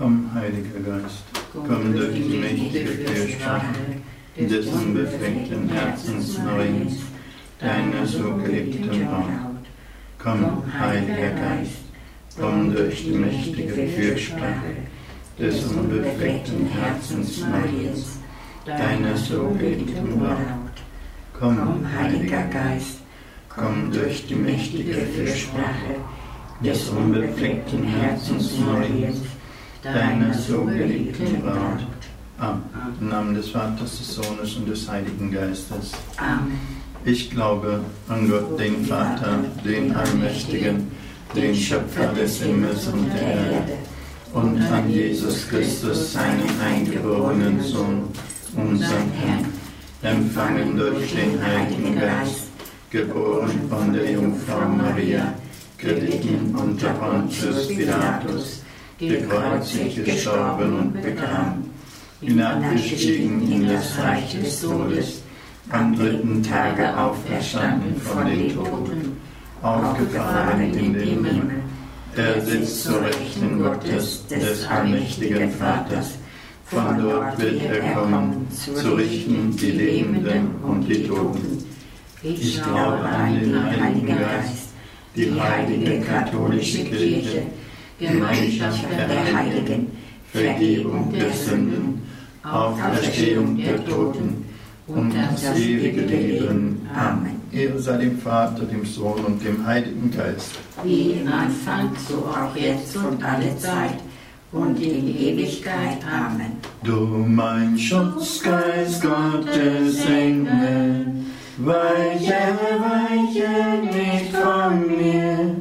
Komm, Heiliger Geist, komm durch die mächtige Fürsprache des unbefleckten Herzens Mariens, deiner so geliebten Braut. Komm, Heiliger Geist, komm durch die mächtige Fürsprache des unbefleckten Herzens Mariens, deiner so geliebten Braut. Komm, Heiliger Geist, komm durch die mächtige Fürsprache des unbefleckten Herzens Mariens, deiner so geliebten Braut. Amen. Im Namen des Vaters, des Sohnes und des Heiligen Geistes. Amen. Ich glaube an Gott, den Vater, den Allmächtigen, den Schöpfer des Himmels und der Erde, und an Jesus Christus, seinen eingeborenen Sohn, unseren Herrn, empfangen durch den Heiligen Geist, geboren von der Jungfrau Maria, gelitten unter Pontius Pilatus, gekreuzigt, gestorben und begraben, hinabgestiegen in das Reich des Todes, am dritten Tage auferstanden von den Toten, aufgefahren in den Himmel. Er sitzt zur Rechten Gottes, des allmächtigen Vaters. Von dort wird er kommen, zu richten die Lebenden und die Toten. Ich glaube an den Heiligen Geist, die heilige katholische Kirche, Gemeinschaft der Heiligen, Vergebung der Sünden, Auferstehung der Toten und das ewige Leben. Amen. Ehre sei dem Vater, dem Sohn und dem Heiligen Geist. Wie im Anfang, so auch jetzt und alle Zeit und in Ewigkeit. Amen. Du mein Schutzgeist Gottes Engel, weiche, weiche nicht von mir,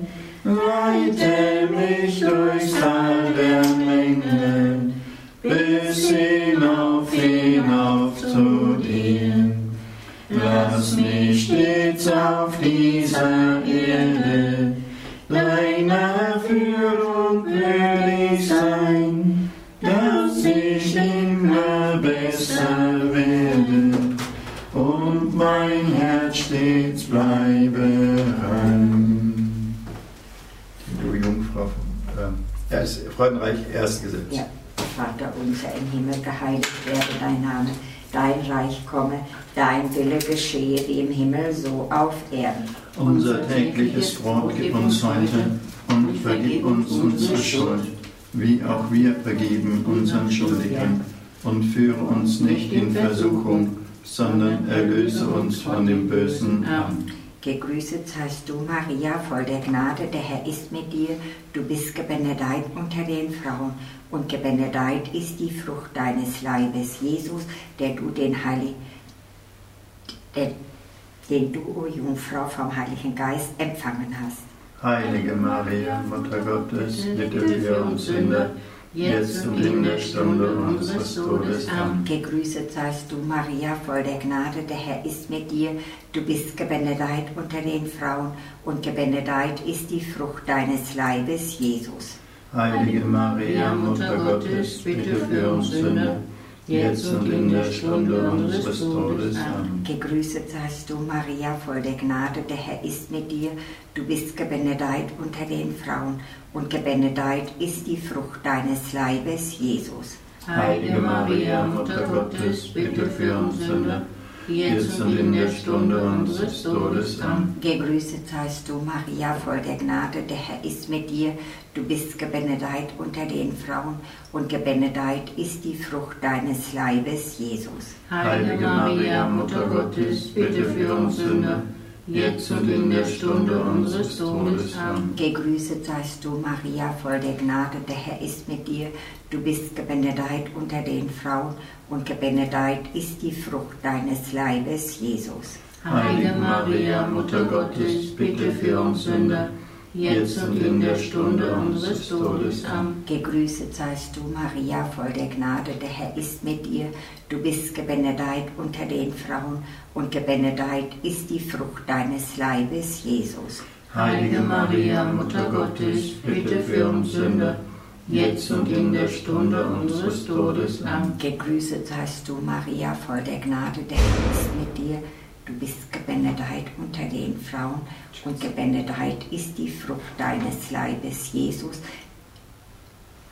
leite mich durchs Tal der Menge, bis hinauf zu dir. Lass mich stets auf dieser Erde deiner Führung würdig sein, dass ich immer besser werde und mein Herz stets bleibe rein. Du Jungfrau, er ist freudenreich erst gesetzt. Ja, Vater unser im Himmel, geheiligt werde dein Name, dein Reich komme, dein Wille geschehe wie im Himmel, so auf Erden. Unser tägliches Brot gib uns heute und vergib uns unsere Schuld, wie auch wir vergeben unseren Schuldigern. Und führe uns nicht in Versuchung, sondern erlöse uns von dem Bösen. Amen. Gegrüßet seist du, Maria, voll der Gnade, der Herr ist mit dir. Du bist gebenedeit unter den Frauen, und gebenedeit ist die Frucht deines Leibes, Jesus, den du, o Jungfrau, vom Heiligen Geist empfangen hast. Heilige Maria, Mutter Gottes, bitte für uns Sünder, jetzt und in der Stunde unseres Todes. Amen. Gegrüßet seist du, Maria, voll der Gnade, der Herr ist mit dir. Du bist gebenedeit unter den Frauen, und gebenedeit ist die Frucht deines Leibes, Jesus. Heilige Maria, Mutter Gottes, bitte für uns Sünder, jetzt und in der Stunde unseres Todes. Amen. Gegrüßet seist du, Maria, voll der Gnade, der Herr ist mit dir. Du bist gebenedeit unter den Frauen, und gebenedeit ist die Frucht deines Leibes, Jesus. Heilige Maria, Mutter Gottes, bitte für uns Sünder, jetzt und in der Stunde unseres Todes. Amen. Gegrüßet seist du, Maria, voll der Gnade, der Herr ist mit dir. Du bist gebenedeit unter den Frauen, und gebenedeit ist die Frucht deines Leibes, Jesus. Heilige Maria, Mutter Gottes, bitte für uns Sünder, jetzt und in der Stunde unseres Todes. Amen. Gegrüßet seist du, Maria, voll der Gnade, der Herr ist mit dir. Du bist gebenedeit unter den Frauen, und gebenedeit ist die Frucht deines Leibes, Jesus. Heilige Maria, Mutter Gottes, bitte für uns Sünder, jetzt und in der Stunde unseres Todes. Amen. Gegrüßet seist du, Maria, voll der Gnade, der Herr ist mit dir. Du bist gebenedeit unter den Frauen, und gebenedeit ist die Frucht deines Leibes, Jesus. Heilige Maria, Mutter Gottes, bitte für uns Sünder, jetzt und in der Stunde unseres Todes. Amen. Gegrüßet seist du, Maria, voll der Gnade, der Herr ist mit dir. Du bist gebenedeit unter den Frauen, und gebenedeit ist die Frucht deines Leibes, Jesus.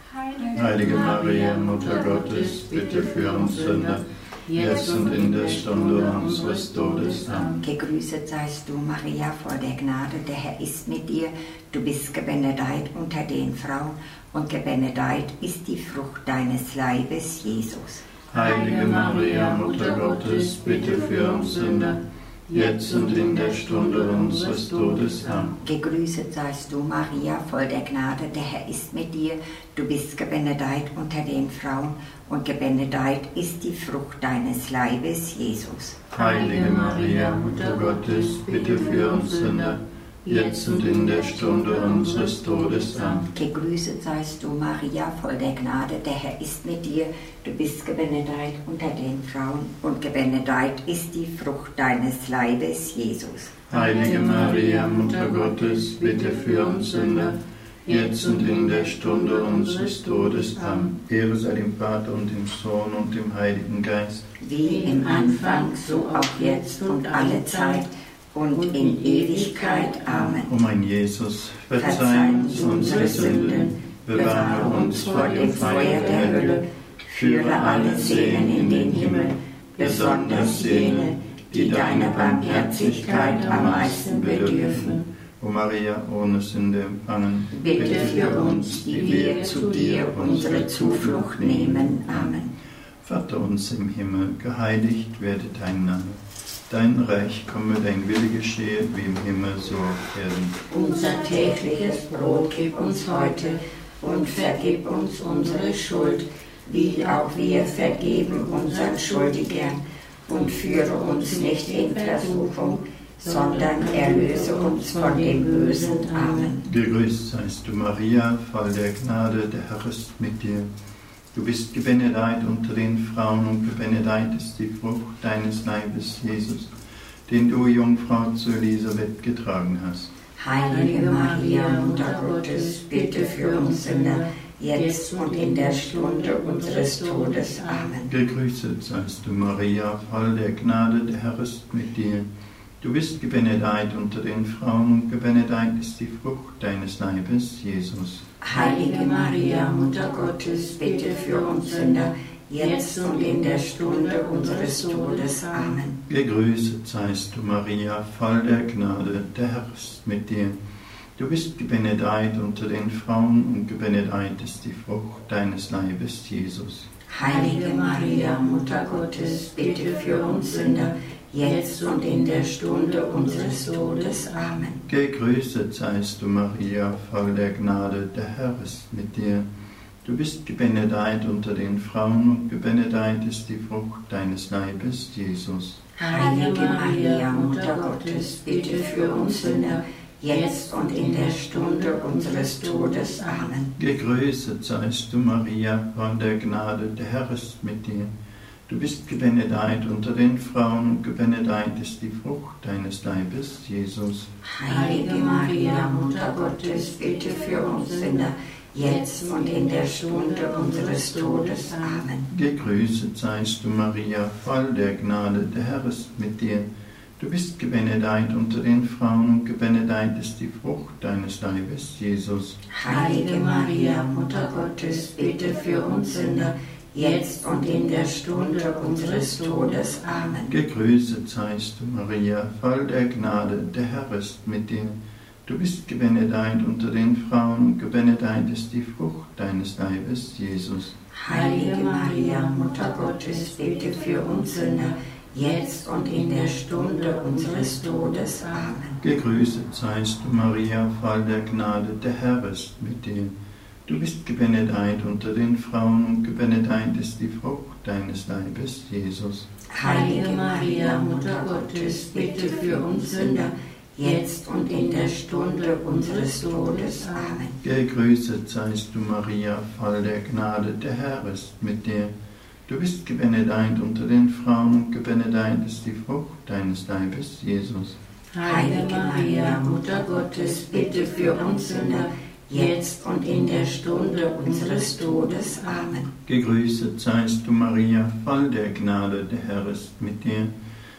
Heilige Maria, Mutter Gottes, bitte für uns Sünder, jetzt und in der Stunde unseres Todes. Amen. Gegrüßet seist du, Maria, voll der Gnade, der Herr ist mit dir. Du bist gebenedeit unter den Frauen, und gebenedeit ist die Frucht deines Leibes, Jesus. Heilige Maria, Mutter Gottes, bitte für uns Sünder, jetzt und in der Stunde unseres Todes. Amen. Gegrüßet seist du, Maria, voll der Gnade, der Herr ist mit dir. Du bist gebenedeit unter den Frauen, und gebenedeit ist die Frucht deines Leibes, Jesus. Heilige Maria, Mutter Gottes, bitte für uns Sünder, jetzt und in der Stunde unseres Todes. Amen. Gegrüßet seist du, Maria, voll der Gnade, der Herr ist mit dir. Du bist gebenedeit unter den Frauen, und gebenedeit ist die Frucht deines Leibes, Jesus. Heilige Maria, Mutter Gottes, bitte für uns Sünder, jetzt und in der Stunde unseres Todes. Amen. Ehre sei dem Vater und dem Sohn und dem Heiligen Geist. Wie im Anfang, so auch jetzt und alle Zeit und in Ewigkeit. Amen. O mein Jesus, verzeih uns unsere Sünden, bewahre uns vor dem Feuer der Hölle, führe alle Seelen in den Himmel, besonders jene, die deiner Barmherzigkeit am meisten bedürfen. O Maria, ohne Sünde empfangen, Bitte für uns, die wir zu dir unsere Zuflucht nehmen. Amen. Vater uns im Himmel, geheiligt werde dein Name. Dein Reich komme, dein Wille geschehe, wie im Himmel, so auf Erden. Unser tägliches Brot gib uns heute und vergib uns unsere Schuld, wie auch wir vergeben unseren Schuldigern. Und führe uns nicht in Versuchung, sondern erlöse uns von dem Bösen. Amen. Gegrüßt seist du, Maria, voll der Gnade, der Herr ist mit dir. Du bist gebenedeit unter den Frauen, und gebenedeit ist die Frucht deines Leibes, Jesus, den du, Jungfrau, zu Elisabeth getragen hast. Heilige Maria, Mutter Gottes, bitte für uns Sünder, jetzt und in der Stunde unseres Todes. Amen. Gegrüßet seist du, Maria, voll der Gnade, der Herr ist mit dir. Du bist gebenedeit unter den Frauen, und gebenedeit ist die Frucht deines Leibes, Jesus. Heilige Maria, Mutter Gottes, bitte für uns Sünder, jetzt und in der Stunde unseres Todes. Amen. Gegrüßet seist du, Maria, voll der Gnade, der Herr ist mit dir. Du bist gebenedeit unter den Frauen, und gebenedeit ist die Frucht deines Leibes, Jesus. Heilige Maria, Mutter Gottes, bitte für uns Sünder, jetzt und in der Stunde unseres Todes. Amen. Gegrüßet seist du, Maria, voll der Gnade, der Herr ist mit dir. Du bist gebenedeit unter den Frauen, und gebenedeit ist die Frucht deines Leibes, Jesus. Heilige Maria, Mutter Gottes, bitte für uns Sünder, jetzt und in der Stunde unseres Todes. Amen. Gegrüßet seist du, Maria, voll der Gnade, der Herr ist mit dir. Du bist gebenedeit unter den Frauen, und gebenedeit ist die Frucht deines Leibes, Jesus. Heilige Maria, Mutter Gottes, bitte für uns Sünder, jetzt und in der Stunde unseres Todes. Amen. Gegrüßet seist du, Maria, voll der Gnade, der Herr ist mit dir. Du bist gebenedeit unter den Frauen, und gebenedeit ist die Frucht deines Leibes, Jesus. Heilige Maria, Mutter Gottes, bitte für uns Sünder, jetzt und in der Stunde unseres Todes. Amen. Gegrüßet seist du, Maria, voll der Gnade, der Herr ist mit dir. Du bist gebenedeit unter den Frauen, und gebenedeit ist die Frucht deines Leibes, Jesus. Heilige Maria, Mutter Gottes, bitte für uns Sünder, jetzt und in der Stunde unseres Todes. Amen. Gegrüßet seist du, Maria, voll der Gnade, der Herr ist mit dir. Du bist gebenedeit unter den Frauen, und gebenedeit ist die Frucht deines Leibes, Jesus. Heilige Maria, Mutter Gottes, bitte für uns Sünder, jetzt und in der Stunde unseres Todes. Amen. Gegrüßet seist du, Maria, voll der Gnade, der Herr ist mit dir. Du bist gebenedeit unter den Frauen, und gebenedeit ist die Frucht deines Leibes, Jesus. Heilige Maria, Mutter Gottes, bitte für uns Sünder, jetzt und in der Stunde unseres Todes. Amen. Gegrüßet seist du, Maria, voll der Gnade, der Herr ist mit dir.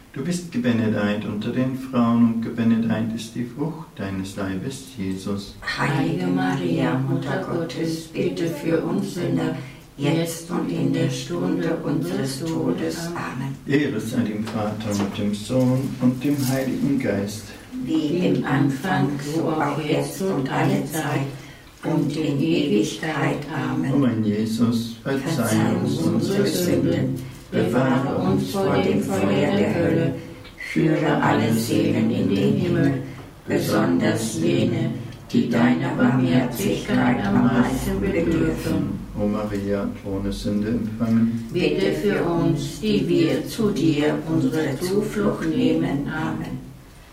Du bist gebenedeit unter den Frauen und gebenedeit ist die Frucht deines Leibes, Jesus. Heilige Maria, Mutter Gottes, bitte für uns Sünder, jetzt und in der Stunde unseres Todes. Amen. Ehre sei dem Vater und dem Sohn und dem Heiligen Geist. Wie im Anfang, so auch jetzt und alle Zeit und in Ewigkeit. Amen. O mein Jesus, verzeih uns unsere Sünden, bewahre uns vor dem Feuer der Hölle, führe alle Seelen in den Himmel, besonders jene, die deiner Barmherzigkeit am meisten bedürfen. O Maria, ohne Sünde empfangen, Bitte für uns, die wir zu dir unsere Zuflucht nehmen. Amen.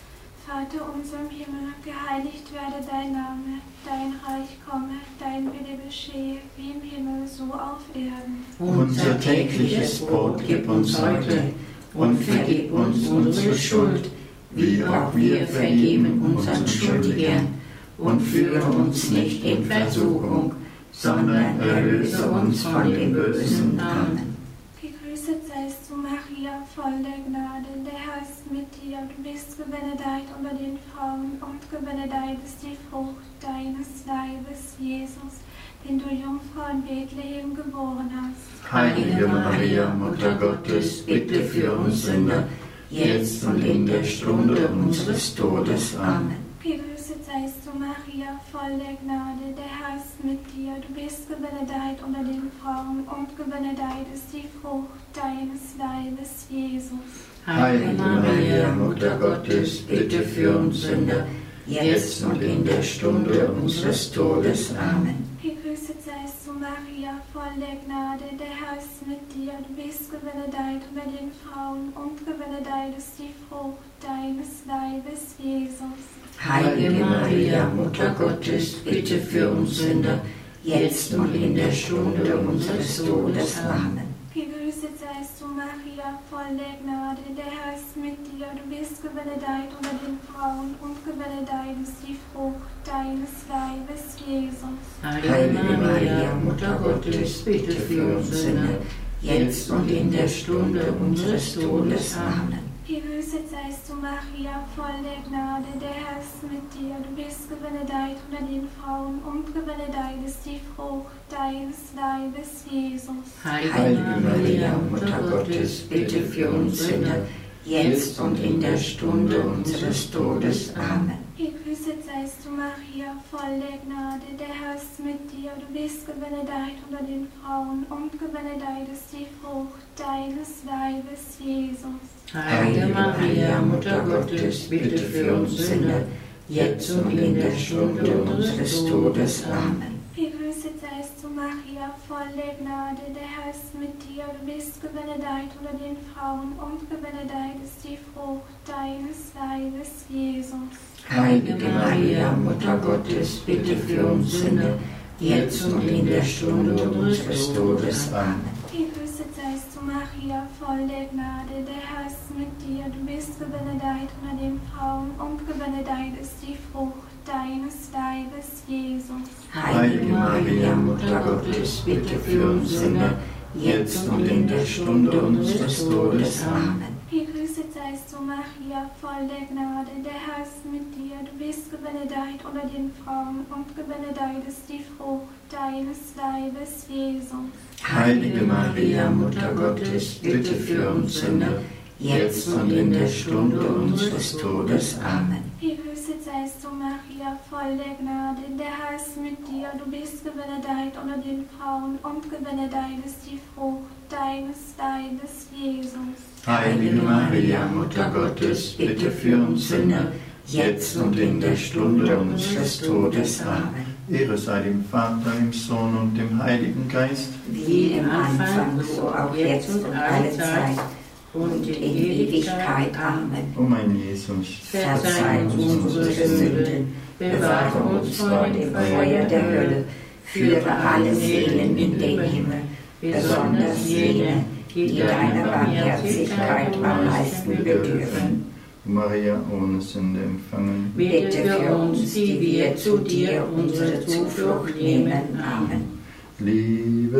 Vater unser im Himmel, geheiligt werde dein Name, dein Reich komme, dein Wille geschehe, wie im Himmel, so auf Erden. unser tägliches Brot gib uns heute und vergib uns unsere Schuld, wie auch wir vergeben unseren Schuldigern. Und führe uns nicht in Versuchung, sondern erlöse uns von dem Bösen. Amen. Gegrüßet seist du, Maria, voll der Gnade, der Herr ist mit dir. Du bist gebenedeit unter den Frauen und gebenedeit ist die Frucht deines Leibes, Jesus, den du Jungfrau in Bethlehem geboren hast. Heilige Maria, Mutter Gottes, bitte für uns Sünder, jetzt und in der Stunde unseres Todes. Amen. Gegrüßet seist du, Maria, voll der Gnade, der Herr ist mit dir. Du bist gebenedeit unter den Frauen und gebenedeit ist die Frucht deines Leibes, Jesus. Heilige Maria, Mutter Gottes, bitte für uns Sünder, jetzt und in der Stunde unseres Todes. Amen. Gegrüßet seist du, Maria, voll der Gnade, der Herr ist mit dir. Du bist gebenedeit unter den Frauen und gebenedeit ist die Frucht deines Leibes, Jesus. Heilige Maria, Mutter Gottes, bitte für uns Sünder, jetzt und in der Stunde unseres Todes. Amen. Gegrüßet seist du, Maria, voll der Gnade, der Herr ist mit dir. Du bist gebenedeit unter den Frauen und gebenedeit ist die Frucht deines Leibes, Jesus. Heilige Maria, Mutter Gottes, bitte für uns Sünder, jetzt und in der Stunde unseres Todes. Amen. Gegrüßet seist du, Maria, voll der Gnade, der Herr ist mit dir. Du bist gebenedeit unter den Frauen und gebenedeit ist die Frucht deines Leibes, Jesus. Heilige Maria, Mutter Gottes, bitte für uns Sünder, jetzt und in der Stunde unseres Todes. Amen. Gegrüßet seist du, Maria, voll der Gnade, der Herr ist mit dir. Du bist gebenedeit unter den Frauen und gebenedeit ist die Frucht deines Leibes, Jesus. Heilige Maria, Mutter Gottes, bitte für uns Sünder, jetzt und in der Stunde unseres Todes. Amen. Gegrüßet seist du, Maria, voll der Gnade, der Herr ist mit dir. Du bist gebenedeit unter den Frauen und gebenedeit ist die Frucht deines Leibes, Jesus. Heilige Maria, Mutter Gottes, bitte für uns Sünder, jetzt und in der Stunde unseres Todes. Amen. Gegrüßet seist du, Maria, voll der Gnade, der Herr ist mit dir. Du bist gebenedeit unter den Frauen und gebenedeit ist die Frucht deines Leibes, Jesus. Heilige Maria, Mutter Gottes, bitte für uns Sünder, jetzt und in der Stunde unseres Todes. Amen. Gegrüßet seist du, Maria, voll der Gnade, der Herr ist mit dir. Du bist gebenedeit unter den Frauen und gebenedeit ist die Frucht deines Leibes, Jesus. Heilige Maria, Mutter Gottes, bitte für uns Sünder, jetzt und in der Stunde unseres Todes. Amen. Gegrüßet seist du, Maria, voll der Gnade, der Herr ist mit dir. Du bist gebenedeit unter den Frauen und gebenedeit ist die Frucht deines Leibes, Jesus. Heilige Maria, Mutter Gottes, bitte für uns Sünder, jetzt und in der Stunde unseres Todes. Amen. Ehre sei dem Vater, dem Sohn und dem Heiligen Geist. Wie im Anfang, so auch jetzt und alle Zeit und in Ewigkeit. Amen. O mein Jesus, Verzeih uns unsere Sünden, bewahre uns vor dem Feuer der Hölle, führe alle Seelen in den Himmel, besonders jene, die deiner Barmherzigkeit am meisten bedürfen. Maria, ohne Sünde empfangen, Bitte für uns, die wir zu dir unsere Zuflucht nehmen. Amen.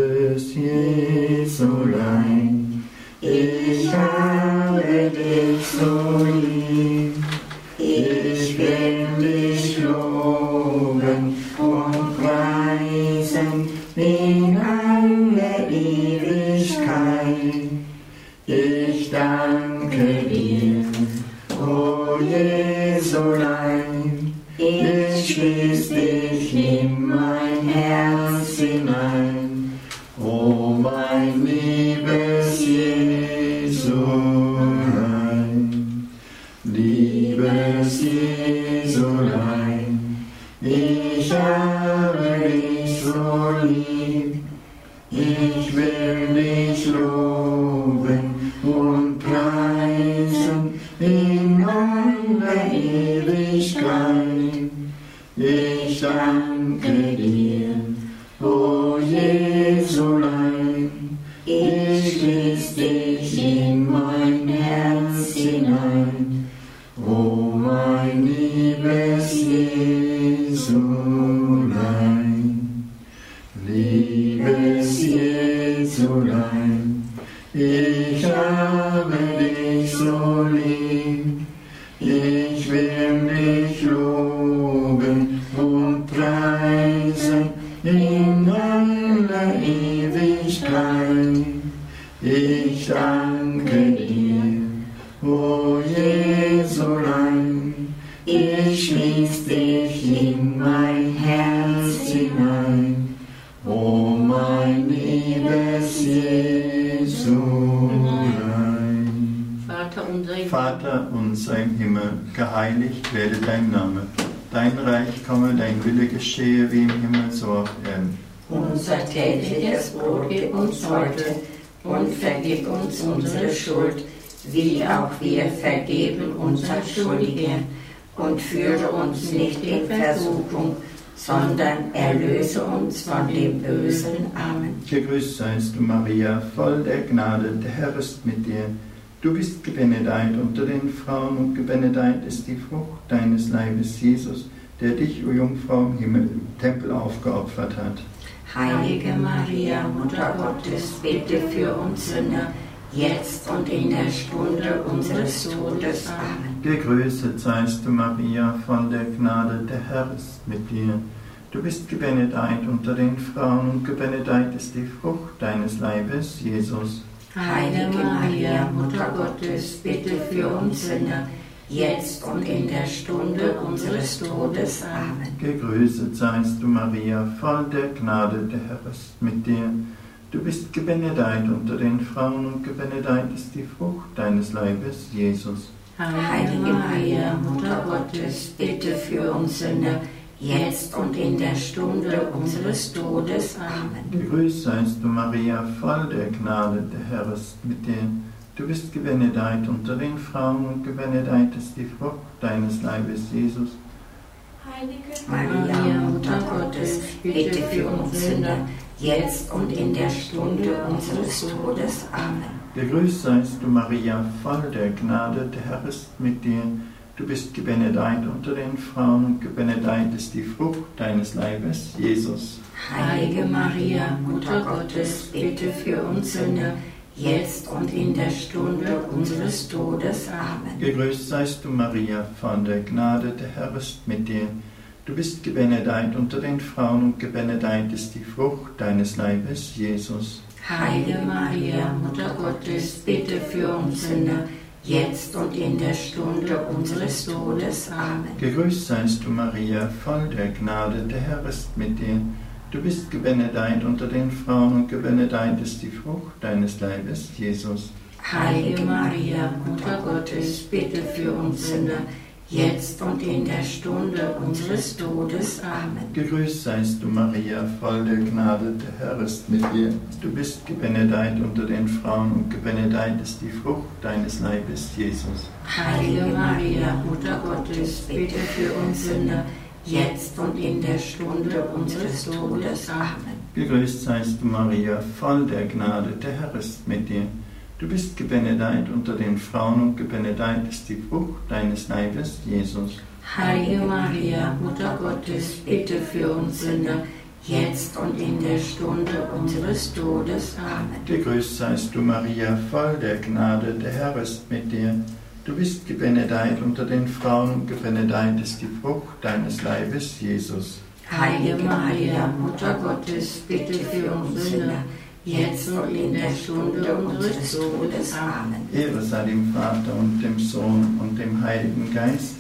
liebes Jesulein, Ich habe dich schließ dich in mein Herz hinein, o mein liebes Jesulein, liebes Jesulein, ich habe dich so lieb, ich will dich loben und preisen in aller Ewigkeit. Ich danke dir, o Jesulein, ich schließ dich in mein Herz hinein, o mein liebes Jesulein, liebes Jesulein, ich habe dich so lieb, ich will dich loben und preisen in aller Ewigkeit. Ich danke dir, o Jesulein, ich schließ dich in mein Herz hinein, o mein liebes Jesulein. Vater unser im Himmel, geheiligt werde dein Name. Dein Reich komme, dein Wille geschehe wie im Himmel so auf Erden. Unser tägliches Brot gib uns heute und vergib uns unsere Schuld, wie auch wir vergeben unseren Schuldigen. Und führe uns nicht in Versuchung, sondern erlöse uns von dem Bösen. Amen. Gegrüßt seist du, Maria, voll der Gnade, der Herr ist mit dir. Du bist gebenedeit unter den Frauen und gebenedeit ist die Frucht deines Leibes, Jesus, der dich, o Jungfrau, im Tempel aufgeopfert hat. Heilige Maria, Mutter Gottes, bitte für uns Sünder, jetzt und in der Stunde unseres Todes. Amen. Gegrüßet seist du, Maria, voll der Gnade, der Herr ist mit dir. Du bist gebenedeit unter den Frauen und gebenedeit ist die Frucht deines Leibes, Jesus. Heilige Maria, Mutter Gottes, bitte für uns Sünder, jetzt und in der Stunde unseres Todes. Amen. Gegrüßet seist du, Maria, voll der Gnade, der Herr ist mit dir. Du bist gebenedeit unter den Frauen und gebenedeit ist die Frucht deines Leibes, Jesus. Heilige Maria, Mutter Gottes, bitte für uns Sünder, jetzt und in der Stunde unseres Todes. Amen. Gegrüßt seist du, Maria, voll der Gnade, der Herr ist mit dir. Du bist gebenedeit unter den Frauen und gebenedeit ist die Frucht deines Leibes, Jesus. Heilige Maria, Mutter Gottes, bitte für uns Sünder, jetzt und in der Stunde unseres Todes. Amen. Gegrüßt seist du, Maria, voll der Gnade, der Herr ist mit dir. Du bist gebenedeit unter den Frauen und gebenedeit ist die Frucht deines Leibes, Jesus. Heilige Maria, Mutter Gottes, bitte für uns Sünder, jetzt und in der Stunde unseres Todes. Amen. Gegrüßt seist du, Maria, voll der Gnade, der Herr ist mit dir. Du bist gebenedeit unter den Frauen und gebenedeit ist die Frucht deines Leibes, Jesus. Heilige Maria, Mutter Gottes, bitte für uns Sünder, jetzt und in der Stunde unseres Todes. Amen. Gegrüßt seist du, Maria, voll der Gnade, der Herr ist mit dir. Du bist gebenedeit unter den Frauen und gebenedeit ist die Frucht deines Leibes, Jesus. Heilige Maria, Mutter Gottes, bitte für uns Sünder, jetzt und in der Stunde unseres Todes. Amen. Gegrüßt seist du, Maria, voll der Gnade, der Herr ist mit dir. Du bist gebenedeit unter den Frauen und gebenedeit ist die Frucht deines Leibes, Jesus. Heilige Maria, Mutter Gottes, bitte für uns Sünder, jetzt und in der Stunde unseres Todes. Amen. Gegrüßt seist du, Maria, voll der Gnade, der Herr ist mit dir. Du bist gebenedeit unter den Frauen und gebenedeit ist die Frucht deines Leibes, Jesus. Heilige Maria, Mutter Gottes, bitte für uns Sünder, jetzt und in der Stunde unseres Todes. Amen. Gegrüßt seist du, Maria, voll der Gnade, der Herr ist mit dir. Du bist gebenedeit unter den Frauen und gebenedeit ist die Frucht deines Leibes, Jesus. Heilige Maria, Mutter Gottes, bitte für uns Sünder, jetzt und in der Stunde unseres Todes. Amen. Ehre sei dem Vater und dem Sohn und dem Heiligen Geist,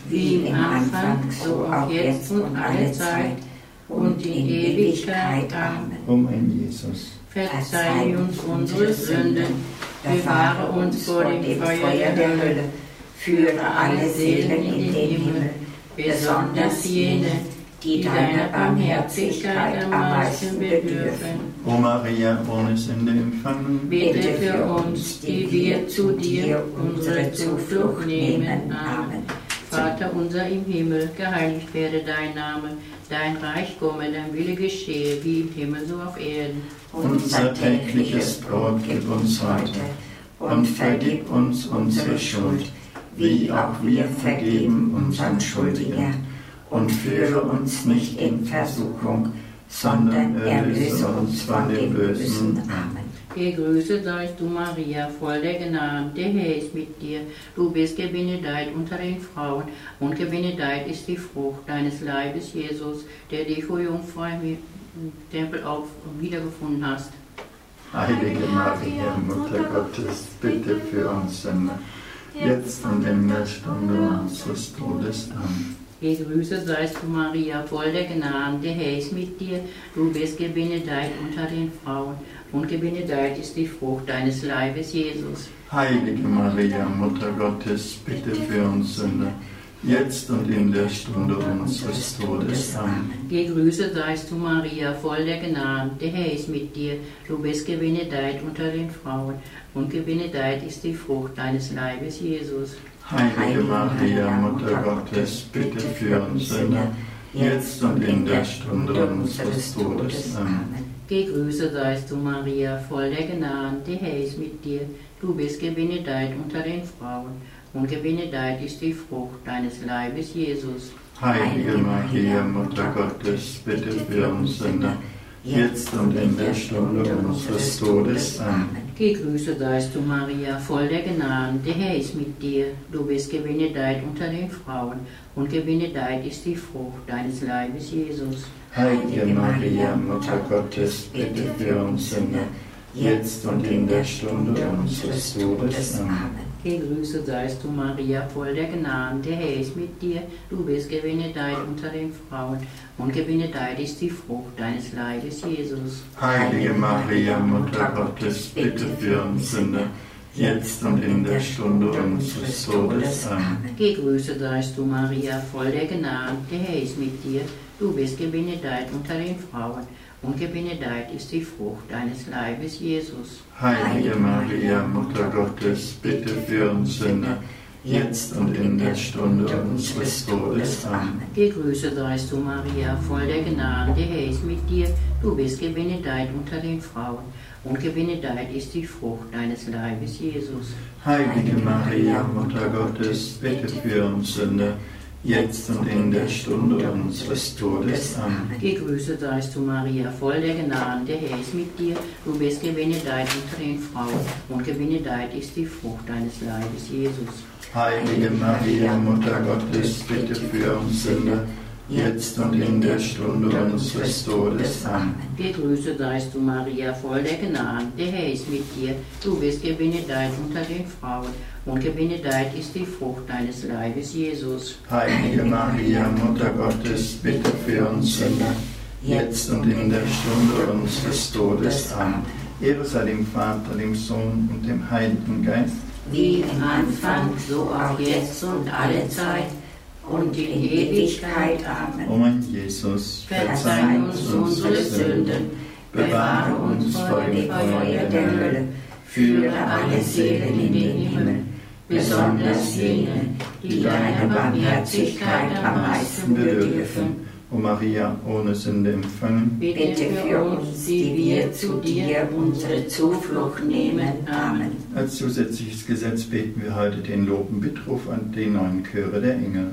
wie im Anfang, so auch jetzt und alle Zeit und in Ewigkeit. Amen. O mein Jesus, Verzeih uns unsere Sünden, bewahre uns vor dem Feuer der Hölle, führe alle Seelen in den Himmel, besonders jene, die deiner Barmherzigkeit am meisten bedürfen. O Maria, ohne Sünde empfangen, Bitte für uns, die wir zu dir unsere Zuflucht nehmen. Amen. Vater unser im Himmel, geheiligt werde dein Name, dein Reich komme, dein Wille geschehe, wie im Himmel so auf Erden. unser tägliches Brot gib uns heute und vergib uns unsere Schuld, wie auch wir vergeben unseren Schuldigern. Und führe uns nicht in Versuchung, sondern erlöse uns von dem Bösen. Amen. Gegrüßet seist du, Maria, voll der Gnade, der Herr ist mit dir. Du bist gebenedeit unter den Frauen, und gebenedeit ist die Frucht deines Leibes, Jesus, der dich, o Jungfrau, im Tempel wiedergefunden hast. Heilige Maria, Mutter Gottes, bitte für uns Sünder, jetzt und in der Stunde unseres Todes. Amen. Gegrüßet seist du, Maria, voll der Gnade, der Herr ist mit dir. Du bist gebenedeit unter den Frauen, und gebenedeit ist die Frucht deines Leibes, Jesus. Heilige Maria, Mutter Gottes, bitte für uns Sünder, jetzt und in der Stunde unseres Todes. Amen. Gegrüßet seist du, Maria, voll der Gnade, der Herr ist mit dir. Du bist gebenedeit unter den Frauen, und gebenedeit ist die Frucht deines Leibes, Jesus. Heilige Maria, Mutter Gottes, bitte für uns Sünder, jetzt und in der Stunde unseres Todes. Amen. Gegrüßet seist du, Maria, voll der Gnade, der Herr ist mit dir. Du bist gebenedeit unter den Frauen, und gebenedeit ist die Frucht deines Leibes, Jesus. Heilige Maria, Mutter Gottes, bitte für uns Sünder, jetzt und in der Stunde unseres Todes. Amen. Gegrüßet seist du, Maria, voll der Gnade, der Herr ist mit dir. Du bist gebenedeit unter den Frauen, und gebenedeit ist die Frucht deines Leibes, Jesus. Heilige Maria, Mutter Gottes, bitte für uns Sünder, jetzt und in der Stunde unseres Todes. Amen. Gegrüßet seist du, Maria, voll der Gnade, der Herr ist mit dir. Du bist gebenedeit unter den Frauen, und gebenedeit ist die Frucht deines Leibes, Jesus. Heilige Maria, Mutter Gottes, bitte für uns Sünder, jetzt und in der Stunde unseres Todes. Amen. Gegrüßet seist du, Maria, voll der Gnade, der Herr ist mit dir. Du bist gebenedeit unter den Frauen, und gebenedeit ist die Frucht deines Leibes, Jesus. Heilige Maria, Mutter Gottes, bitte für uns Sünder, jetzt und in der Stunde unseres Todes. Amen. Gegrüßet seist du, Maria, voll der Gnade, der Herr ist mit dir. Du bist gebenedeit unter den Frauen, und gebenedeit ist die Frucht deines Leibes, Jesus. Heilige Maria, Mutter Gottes, bitte für uns Sünder, jetzt und in der Stunde unseres Todes. Amen. Gegrüßet seist du, Maria, voll der Gnade, der Herr ist mit dir. Du bist gebenedeit unter den Frauen, und gebenedeit ist die Frucht deines Leibes, Jesus. Heilige Maria, Mutter Gottes, bitte für uns Sünder, jetzt und in der Stunde unseres Todes. Amen. Gegrüßet seist du, Maria, voll der Gnade, der Herr ist mit dir. Du bist gebenedeit unter den Frauen, und gebenedeit ist die Frucht deines Leibes, Jesus. Heilige Maria, Mutter Gottes, bitte für uns Sünder, jetzt und in der Stunde unseres Todes. Amen. Ehre sei dem Vater, dem Sohn und dem Heiligen Geist, wie im Anfang, so auch jetzt und alle Zeit und in Ewigkeit. Amen. O mein Jesus, Verzeih uns unsere Sünden, bewahre uns vor dem Feuer der Hölle, führe alle Seelen in den Himmel, besonders jene, die deiner Barmherzigkeit am meisten bedürfen. O Maria, ohne Sünde empfangen, Bitte für uns, die wir zu dir unsere Zuflucht nehmen. Amen. Als zusätzliches Gesetz beten wir heute den Lobenbittruf an die neuen Chöre der Engel.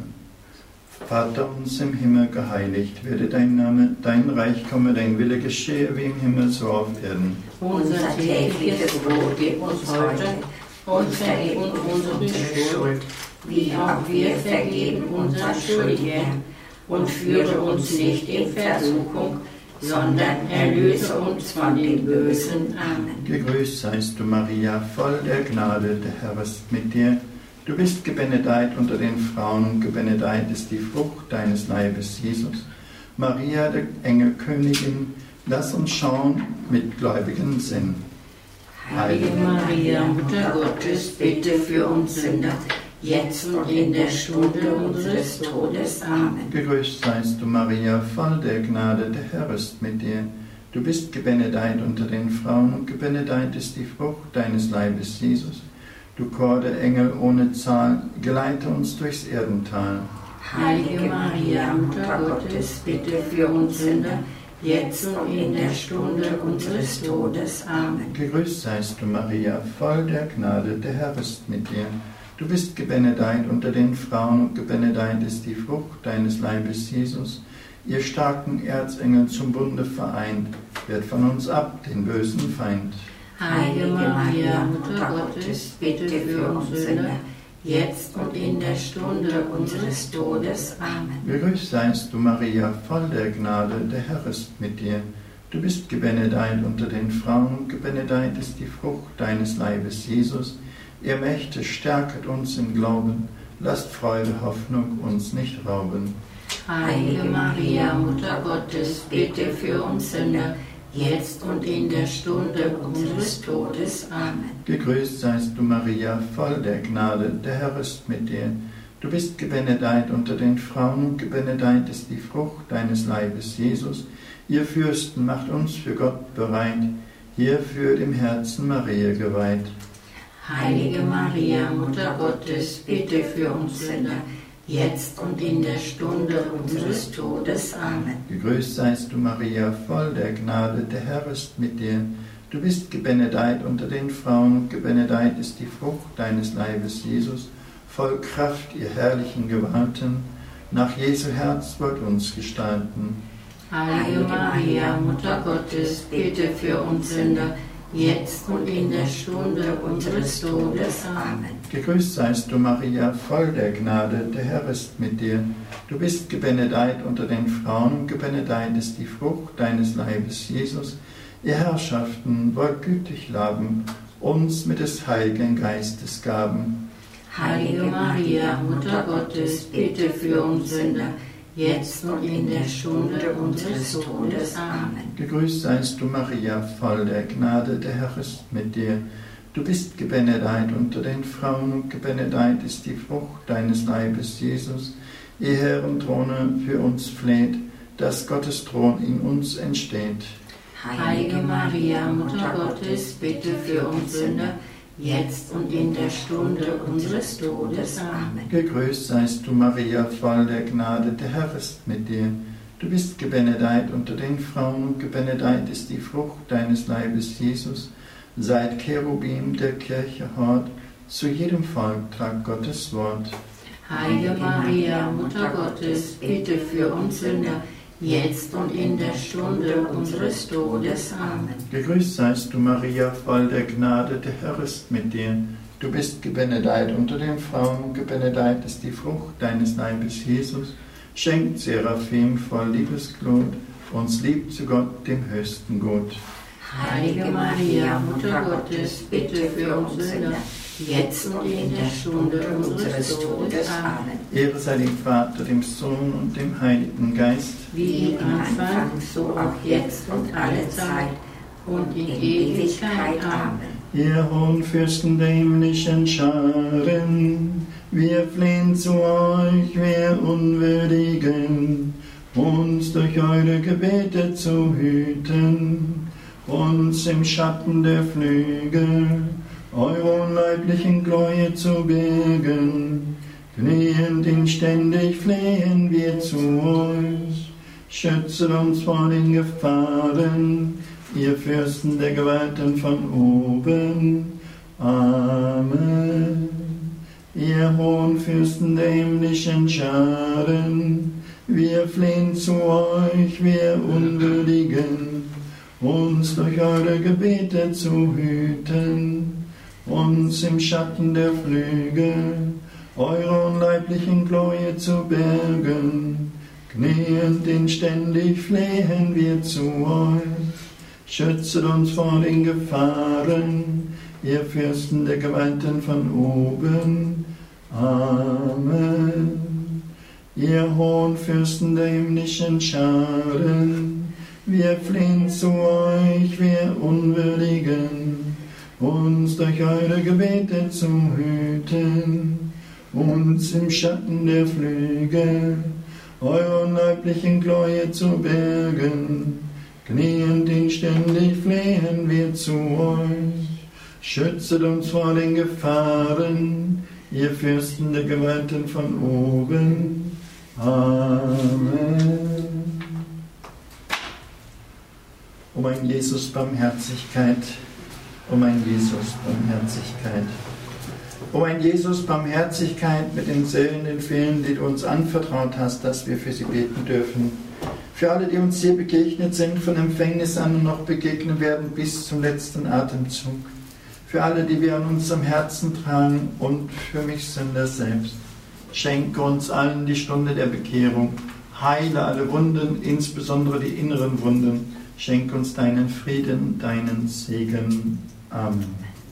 Vater uns im Himmel, geheiligt werde dein Name, dein Reich komme, dein Wille geschehe, wie im Himmel so auf Erden. Unser tägliches Brot gib uns heute und vergib uns unsere Schuld, wie auch wir vergeben unseren Schuldigern. Und führe uns nicht in Versuchung, sondern erlöse uns von dem Bösen. Amen. Gegrüßt seist du, Maria, voll der Gnade, der Herr ist mit dir. Du bist gebenedeit unter den Frauen und gebenedeit ist die Frucht deines Leibes, Jesus. Maria, der Engelkönigin, lass uns schauen mit gläubigen Sinn. Heilige Maria, Mutter Gottes, bitte für uns Sünder, jetzt und in der Stunde unseres Todes. Amen. Gegrüßt seist du, Maria, voll der Gnade, der Herr ist mit dir. Du bist gebenedeit unter den Frauen und gebenedeit ist die Frucht deines Leibes, Jesus. Du Chor der Engel ohne Zahl, geleite uns durchs Erdental. Heilige Maria, Mutter Gottes, bitte für uns Sünder, jetzt und in der Stunde unseres Todes. Amen. Gegrüßt seist du, Maria, voll der Gnade, der Herr ist mit dir. Du bist gebenedeit unter den Frauen und gebenedeit ist die Frucht deines Leibes, Jesus. Ihr starken Erzengel zum Bunde vereint, wehrt von uns ab den bösen Feind. Heilige Maria, Mutter Gottes, bitte für uns Sünder, jetzt und in der Stunde unseres Todes. Amen. Gegrüßt seist du, Maria, voll der Gnade, der Herr ist mit dir. Du bist gebenedeit unter den Frauen und gebenedeit ist die Frucht deines Leibes, Jesus. Ihr Mächte, stärket uns im Glauben, lasst Freude, Hoffnung uns nicht rauben. Heilige Maria, Mutter Gottes, bitte für uns Sünder, jetzt und in der Stunde unseres Todes. Amen. Gegrüßt seist du, Maria, voll der Gnade, der Herr ist mit dir. Du bist gebenedeit unter den Frauen und gebenedeit ist die Frucht deines Leibes, Jesus. Ihr Fürsten, macht uns für Gott bereit, hierfür dem Herzen Maria geweiht. Heilige Maria, Mutter Gottes, bitte für uns Sünder, jetzt und in der Stunde unseres Todes. Amen. Gegrüßt seist du, Maria, voll der Gnade, der Herr ist mit dir. Du bist gebenedeit unter den Frauen und gebenedeit ist die Frucht deines Leibes, Jesus. Voll Kraft, ihr herrlichen Gewalten, nach Jesu Herz wollt uns gestalten. Heilige Maria, Mutter Gottes, bitte für uns Sünder, jetzt und in der Stunde unseres Todes. Amen. Gegrüßt seist du, Maria, voll der Gnade, der Herr ist mit dir. Du bist gebenedeit unter den Frauen und gebenedeit ist die Frucht deines Leibes, Jesus. Ihr Herrschaften wollt gütig laben, uns mit des Heiligen Geistes gaben. Heilige Maria, Mutter Gottes, bitte für uns Sünder, jetzt und in der Stunde unseres Todes. Amen. Gegrüßt seist du, Maria, voll der Gnade, der Herr ist mit dir. Du bist gebenedeit unter den Frauen und gebenedeit ist die Frucht deines Leibes, Jesus. Ihr Herren Throne für uns fleht, dass Gottes Thron in uns entsteht. Heilige Maria, Mutter Gottes, bitte für uns Sünder, jetzt und in der Stunde unseres Todes. Amen. Gegrüßt seist du, Maria, voll der Gnade, der Herr ist mit dir. Du bist gebenedeit unter den Frauen und gebenedeit ist die Frucht deines Leibes, Jesus. Seit Cherubim der Kirche Hort, zu jedem Volk tragt Gottes Wort. Heilige Maria, Mutter Gottes, bitte für uns Sünder, jetzt und in der Stunde unseres Todes. Amen. Gegrüßt seist du, Maria, voll der Gnade, der Herr ist mit dir. Du bist gebenedeit unter den Frauen und gebenedeit ist die Frucht deines Leibes, Jesus. Schenkt Seraphim voll Liebesglut, uns lieb zu Gott, dem höchsten Gut. Heilige Maria, Mutter Gottes, bitte für uns Sünder, jetzt und in der Stunde unseres Todes. Amen. Ehre sei dem Vater, dem Sohn und dem Heiligen Geist. Wie im Anfang, so auch jetzt und alle Zeit und in Ewigkeit. Amen. Ihr hohen Fürsten der himmlischen Scharen, wir flehen zu euch, wir Unwürdigen, uns durch eure Gebete zu hüten, uns im Schatten der Flügel eurer unleiblichen Gläue zu birgen. Kniend inständig flehen wir zu euch, schützt uns vor den Gefahren, ihr Fürsten der Gewalten von oben. Amen. Ihr hohen Fürsten der himmlischen Scharen, wir flehen zu euch, wir Unwürdigen, uns durch eure Gebete zu hüten, uns im Schatten der Flügel eurer unleiblichen Gläue zu bergen. Kniend inständig flehen wir zu euch, schützt uns vor den Gefahren, ihr Fürsten der Gewalten von oben. Amen. Ihr hohen Fürsten der himmlischen Scharen, wir fliehen zu euch, wir Unwürdigen, uns durch eure Gebete zu hüten, uns im Schatten der Flügel eurer leiblichen Gläue zu bergen. Kniend inständig flehen wir zu euch, schützet uns vor den Gefahren, ihr Fürsten der Gewalten von oben. Amen. O mein Jesus, Barmherzigkeit, o mein Jesus, Barmherzigkeit. O mein Jesus, Barmherzigkeit mit den Seelen, den vielen, die du uns anvertraut hast, dass wir für sie beten dürfen. Für alle, die uns hier begegnet sind, von Empfängnis an und noch begegnen werden bis zum letzten Atemzug. Für alle, die wir an uns am Herzen tragen und für mich Sünder selbst. Schenke uns allen die Stunde der Bekehrung. Heile alle Wunden, insbesondere die inneren Wunden. Schenke uns deinen Frieden, deinen Segen. Amen.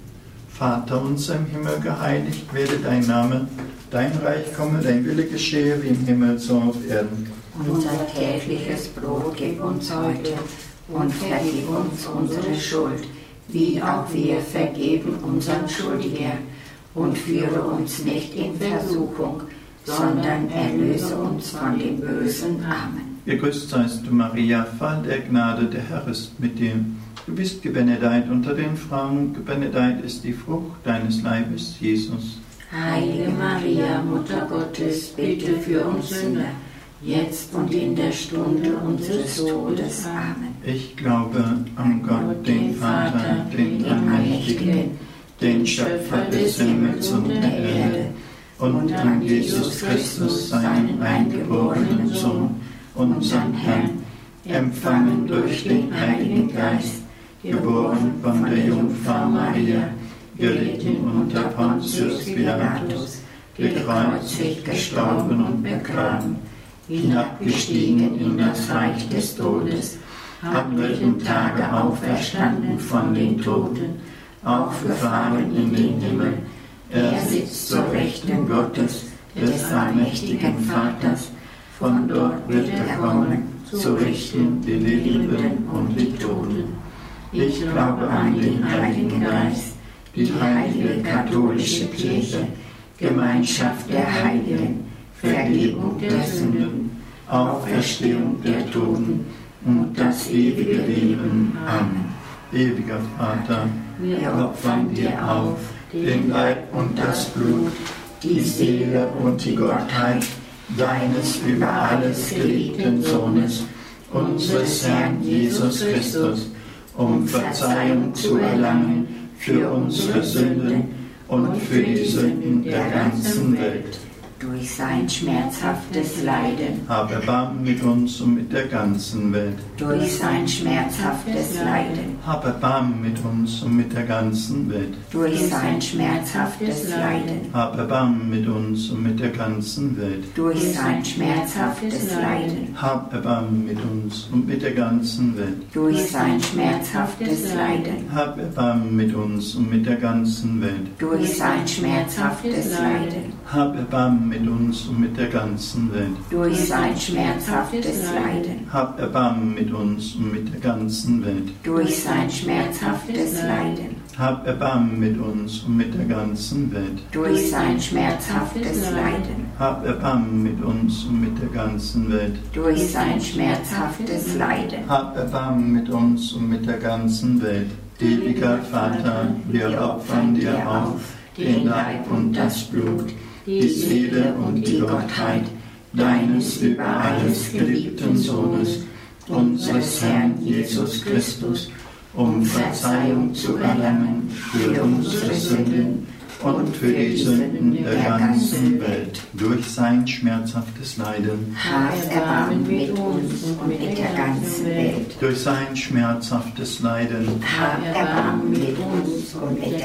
Vater unser im Himmel, geheiligt werde dein Name. Dein Reich komme, dein Wille geschehe wie im Himmel so auf Erden. Unser tägliches Brot gib uns heute und vergib uns unsere Schuld, wie auch wir vergeben unseren Schuldigern. Und führe uns nicht in Versuchung, sondern erlöse uns von dem Bösen. Amen. Gegrüßt seist du, Maria, voll der Gnade, der Herr ist mit dir. Du bist gebenedeit unter den Frauen, gebenedeit ist die Frucht deines Leibes, Jesus. Heilige Maria, Mutter Gottes, bitte für uns Sünder, jetzt und in der Stunde unseres Todes. Amen. Ich glaube an Gott, den Vater, den Allmächtigen, den Schöpfer des Himmels und der Erde, und an Jesus Christus, seinen eingeborenen Sohn, unseren Herrn, empfangen durch den Heiligen Geist, geboren von der Jungfrau Maria, gelitten unter Pontius Pilatus, gekreuzigt, gestorben und begraben, hinabgestiegen in das Reich des Todes, am dritten Tage auferstanden von den Toten, aufgefahren in den Himmel. Er sitzt zur Rechten Gottes, des allmächtigen Vaters. Von dort wird er kommen, zu richten die Lebenden und die Toten. Ich glaube an den Heiligen Geist, die heilige katholische Kirche, Gemeinschaft der Heiligen, Vergebung der Sünden, Auferstehung der Toten und das ewige Leben. Amen. Ewiger Vater, wir opfern dir auf den Leib und das Blut, die Seele und die Gottheit deines über alles geliebten Sohnes, unseres Herrn Jesus Christus, um Verzeihung zu erlangen für unsere Sünden und für die Sünden der ganzen Welt. Durch sein schmerzhaftes Leiden, hab Erbarmen mit uns und mit der ganzen Welt. Durch sein schmerzhaftes Leiden, hab Erbarmen mit uns und mit der ganzen Welt. Durch sein schmerzhaftes Leiden, hab Erbarmen mit uns und mit der ganzen Welt. Durch sein schmerzhaftes Leiden, hab Erbarmen mit uns und mit der ganzen Welt. Durch sein schmerzhaftes Leiden, hab Erbarmen mit uns und mit der ganzen Welt. Durch sein schmerzhaftes Leiden, hab Erbarmen mit uns und mit der ganzen Welt. Durch sein schmerzhaftes Leiden, hab Erbarmen mit uns und mit der ganzen Welt. Durch sein schmerzhaftes Leiden, hab Erbarmen mit uns und mit der ganzen Welt. Durch sein schmerzhaftes Leiden, hab Erbarmen mit uns und mit der ganzen Welt. Durch sein schmerzhaftes Leiden, hab Erbarmen mit uns und mit der ganzen Welt. Ewiger Vater, wir opfern dir auf den Leib und das Blut, die Seele und die Gottheit deines über alles geliebten Sohnes, unseres Herrn Jesus Christus, um Verzeihung zu erlangen für unsere Sünden und für die Sünden der ganzen Welt. Durch sein schmerzhaftes Leiden, hab Erbarmen mit uns und mit der ganzen Welt. Durch sein schmerzhaftes Leiden, hab Erbarmen mit uns und mit der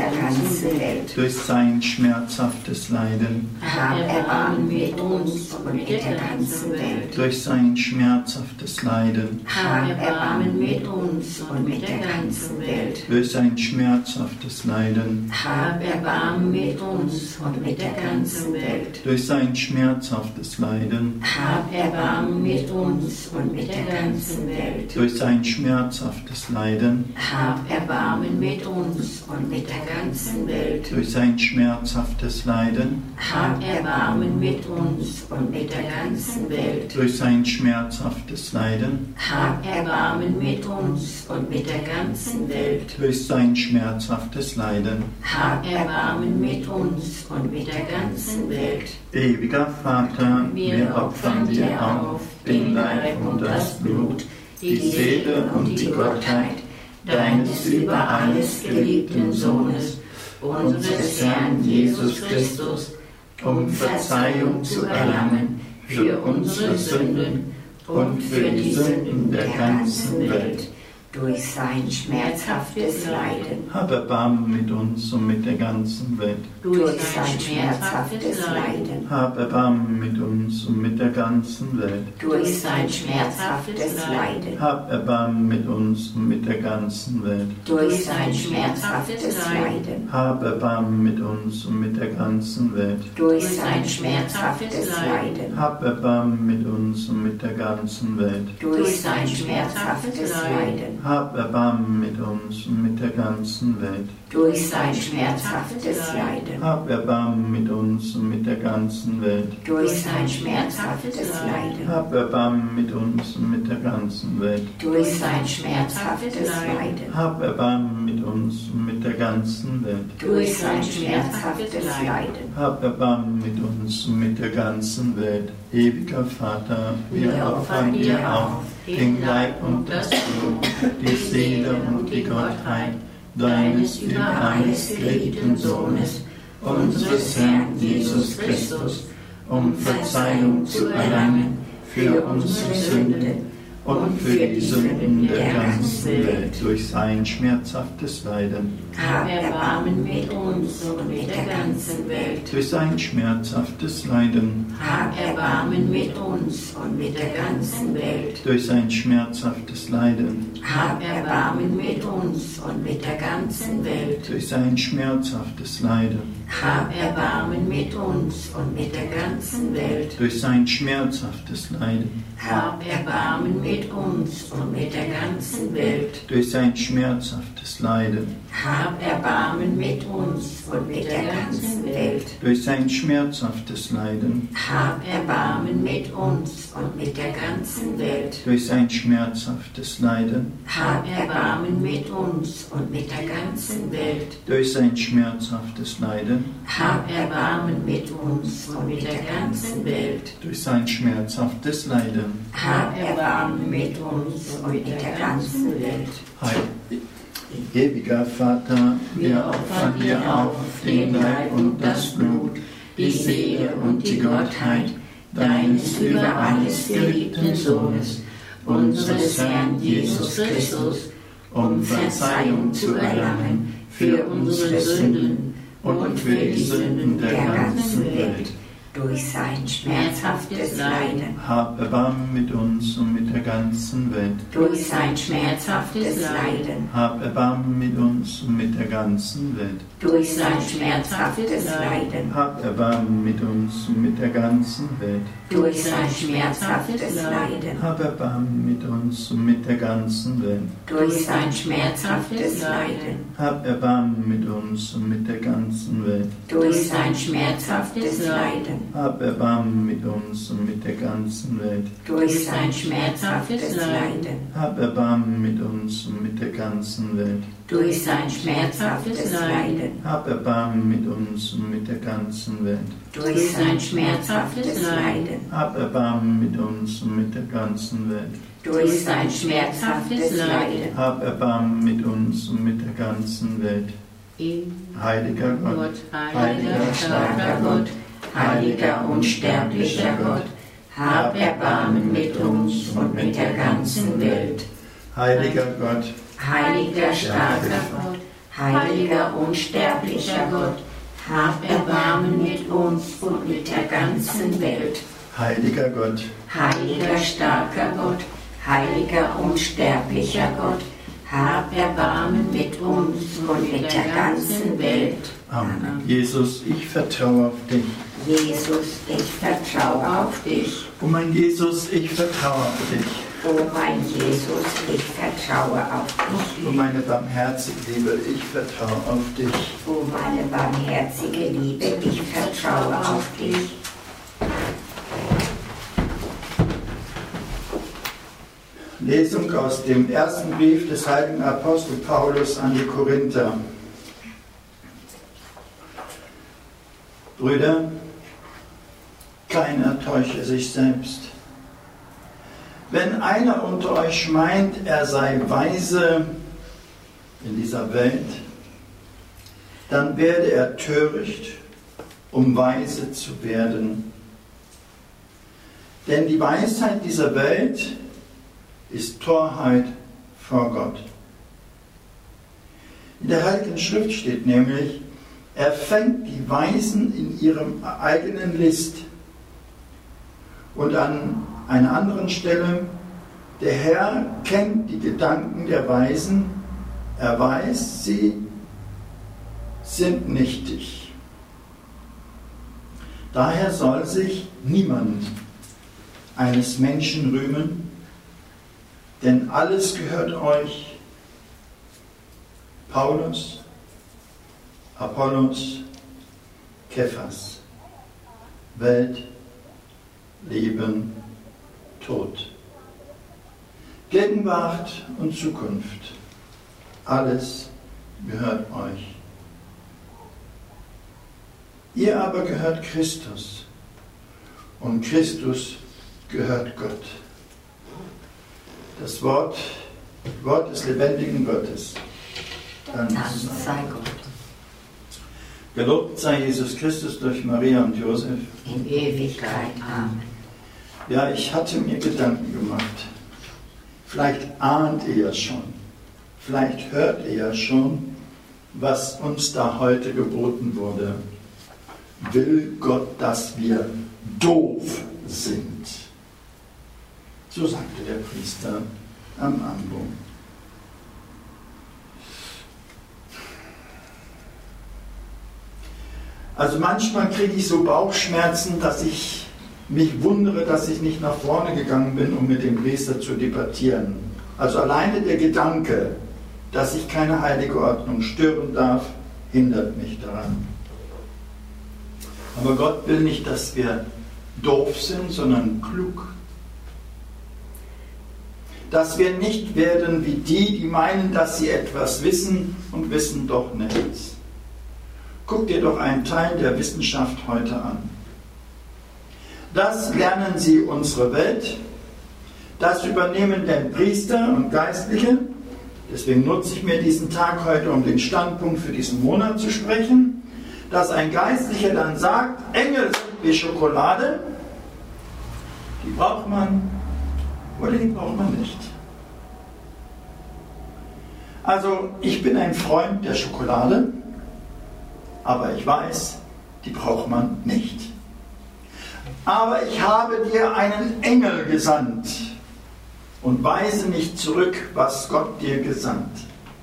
der ganzen Welt. Durch sein schmerzhaftes Leiden, Hab Erbarmen mit uns und mit der ganzen Welt. durch sein schmerzhaftes Leiden, Hab Erbarmen mit uns und mit der ganzen Welt. durch sein schmerzhaftes Leiden, Hab Erbarmen mit uns und mit der ganzen Welt. durch sein schmerzhaftes Leiden, Hab Erbarmen mit uns und mit der ganzen Welt. durch sein schmerzhaftes Leiden, Hab Erbarmen mit uns und mit der ganzen Welt. durch sein schmerzhaftes Leiden, Hab Erbarmen mit uns und mit der ganzen Welt. durch sein schmerzhaftes Leiden, Hab Erbarmen mit uns und mit der ganzen Welt. durch sein schmerzhaftes Leiden. Hab Erbarmen mit uns und mit der ganzen Welt. Ewiger Vater, wir opfern dir auf den Leib und das Blut, die Seele und die Gottheit deines über alles geliebten Sohnes, unseres Herrn Jesus Christus, um Verzeihung zu erlangen für unsere Sünden und für die Sünden der ganzen Welt. Durch sein schmerzhaftes Leiden. Hab Erbarmen mit uns und mit der ganzen Welt. Durch sein schmerzhaftes Leiden. Hab Erbarmen mit uns und mit der ganzen Welt. Durch sein schmerzhaftes Leiden. Hab Erbarmen mit uns und mit der ganzen Welt. Durch sein schmerzhaftes Leiden. Hab Erbarmen mit uns und mit der ganzen Welt. Durch sein schmerzhaftes Leiden. Hab Erbarmen mit uns und mit der ganzen Welt. Durch sein schmerzhaftes Leiden. Hab Erbarmen mit uns und mit der ganzen Welt. Durch sein schmerzhaftes Leiden. Hab Erbarmen mit uns und mit der ganzen Welt. Durch sein schmerzhaftes Leiden. Hab Erbarmen mit uns und mit der ganzen Welt. Durch sein schmerzhaftes Leiden. Hab Erbarmen mit uns und mit der ganzen Welt. Durch sein schmerzhaftes Leiden. Hab Erbarmen mit uns und mit der ganzen Welt. Ewiger Vater, wir opfern dir auf den Leib und das Blut, die Seele und die Gottheit deines über alles geliebten Sohnes, unseres Herrn Jesus Christus, um Verzeihung zu erlangen für unsere Sünden und für die Sünden der ganzen Welt durch sein schmerzhaftes Leiden. Hab Erbarmen mit uns und mit der ganzen Welt. Durch sein schmerzhaftes Leiden. Hab Erbarmen mit uns und mit der ganzen Welt. Durch sein schmerzhaftes Leiden. Hab Erbarmen mit uns und mit der ganzen Welt. Durch sein schmerzhaftes Leiden. Hab Erbarmen mit uns und mit der ganzen Welt. Durch sein schmerzhaftes Leiden. Hab Erbarmen mit uns und mit der ganzen Welt. Durch sein schmerzhaftes Leiden. Hab Erbarmen mit uns und mit der ganzen Welt. Durch sein schmerzhaftes Leiden. Hab Erbarmen mit uns und mit der ganzen Welt. Durch sein schmerzhaftes Leiden. Hab Erbarmen mit uns und mit der ganzen Welt. Durch sein schmerzhaftes Leiden. Hab Erbarmen mit uns und mit der ganzen Welt. Durch sein schmerzhaftes Leiden. Hab Erbarmen mit uns und mit der ganzen Welt. Ewiger Vater, wir opfern dir auf den Leib und das Blut, die Seele und die Gottheit deines über alles geliebten Sohnes, unseres Herrn Jesus Christus, um Verzeihung zu erlangen für unsere Sünden und für die Sünden der ganzen Welt. Durch sein schmerzhaftes Leiden. Hab Erbarmen mit uns und mit der ganzen Welt. Durch sein schmerzhaftes Leiden. Hab Erbarmen mit uns und mit der ganzen Welt. Durch sein schmerzhaftes Leiden. Hab Erbarmen mit uns und mit der ganzen Welt. Durch sein schmerzhaftes Leiden. Hab Erbarmen mit uns und mit der ganzen Welt. Durch sein schmerzhaftes Leiden. Hab Erbarmen mit uns und mit der ganzen Welt. Durch sein schmerzhaftes Leiden. Hab Erbarmen mit uns und mit der ganzen Welt. Durch sein schmerzhaftes Leiden. Hab Erbarmen mit uns und mit der ganzen Welt. Durch sein schmerzhaftes Leiden. Hab Erbarmen mit uns und mit der ganzen Welt. Durch sein schmerzhaftes Leiden. Hab Erbarmen mit uns und mit der ganzen Welt. Durch sein schmerzhaftes Leiden. Hab Erbarmen mit uns und mit der ganzen Welt. Heiliger Gott, heiliger, starker Gott, heiliger, unsterblicher Gott, hab Erbarmen mit uns und mit der ganzen Welt. Heiliger Gott, heiliger, starker Gott, Heiliger, unsterblicher Gott, hab Erbarmen mit uns und mit der ganzen Welt. Heiliger Gott, Heiliger, starker Gott, heiliger, unsterblicher Gott, hab Erbarmen mit uns und mit der ganzen Welt. Amen. Jesus, ich vertraue auf dich. Jesus, ich vertraue auf dich. Oh mein Jesus, ich vertraue auf dich. Oh mein Jesus, ich vertraue auf dich. Oh meine barmherzige Liebe, ich vertraue auf dich. Oh meine barmherzige Liebe, ich vertraue auf dich. Lesung aus dem ersten Brief des heiligen Apostel Paulus an die Korinther. Brüder, keiner täusche sich selbst. Wenn einer unter euch meint, er sei weise in dieser Welt, dann werde er töricht, um weise zu werden. Denn die Weisheit dieser Welt ist Torheit vor Gott. In der Heiligen Schrift steht nämlich, er fängt die Weisen in ihrem eigenen List. Und an einer anderen Stelle, der Herr kennt die Gedanken der Weisen, er weiß, sie sind nichtig. Daher soll sich niemand eines Menschen rühmen, denn alles gehört euch. Paulus, Apollos, Kephas, Welt, Leben, Tod, Gegenwart und Zukunft, alles gehört euch. Ihr aber gehört Christus und Christus gehört Gott. Das Wort des lebendigen Gottes. Dank sei Gott. Gelobt sei Jesus Christus durch Maria und Josef. In Ewigkeit. Amen. Ja, ich hatte mir Gedanken gemacht. Vielleicht ahnt ihr ja schon, vielleicht hört ihr ja schon, was uns da heute geboten wurde. Will Gott, dass wir doof sind? So sagte der Priester am Ambo. Also manchmal kriege ich so Bauchschmerzen, dass ich mich wundere, dass ich nicht nach vorne gegangen bin, um mit dem Priester zu debattieren. Also alleine der Gedanke, dass ich keine heilige Ordnung stören darf, hindert mich daran. Aber Gott will nicht, dass wir doof sind, sondern klug. Dass wir nicht werden wie die meinen, dass sie etwas wissen und wissen doch nichts. Guck dir doch einen Teil der Wissenschaft heute an. Das lernen sie unsere Welt, das übernehmen denn Priester und Geistliche. Deswegen nutze ich mir diesen Tag heute, um den Standpunkt für diesen Monat zu sprechen, dass ein Geistlicher dann sagt, Engel sind wie Schokolade, die braucht man oder die braucht man nicht. Also ich bin ein Freund der Schokolade, aber ich weiß, die braucht man nicht. Aber ich habe dir einen Engel gesandt und weise nicht zurück, was Gott dir gesandt.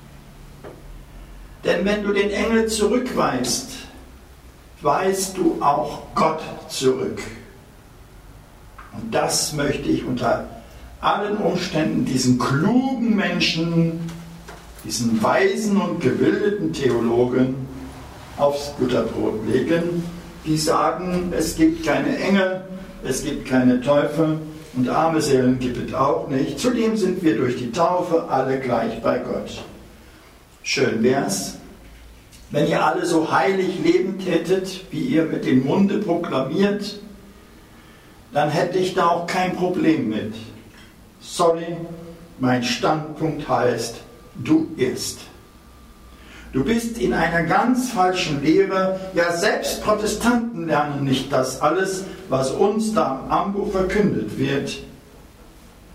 Denn wenn du den Engel zurückweist, weist du auch Gott zurück. Und das möchte ich unter allen Umständen diesen klugen Menschen, diesen weisen und gebildeten Theologen aufs Butterbrot legen, die sagen, es gibt keine Engel, es gibt keine Teufel und arme Seelen gibt es auch nicht. Zudem sind wir durch die Taufe alle gleich bei Gott. Schön wär's, wenn ihr alle so heilig leben tätet, wie ihr mit dem Munde proklamiert, dann hätte ich da auch kein Problem mit. Sorry, mein Standpunkt heißt, du irrst. Du bist in einer ganz falschen Lehre. Ja, selbst Protestanten lernen nicht das alles, was uns da am Ambo verkündet wird.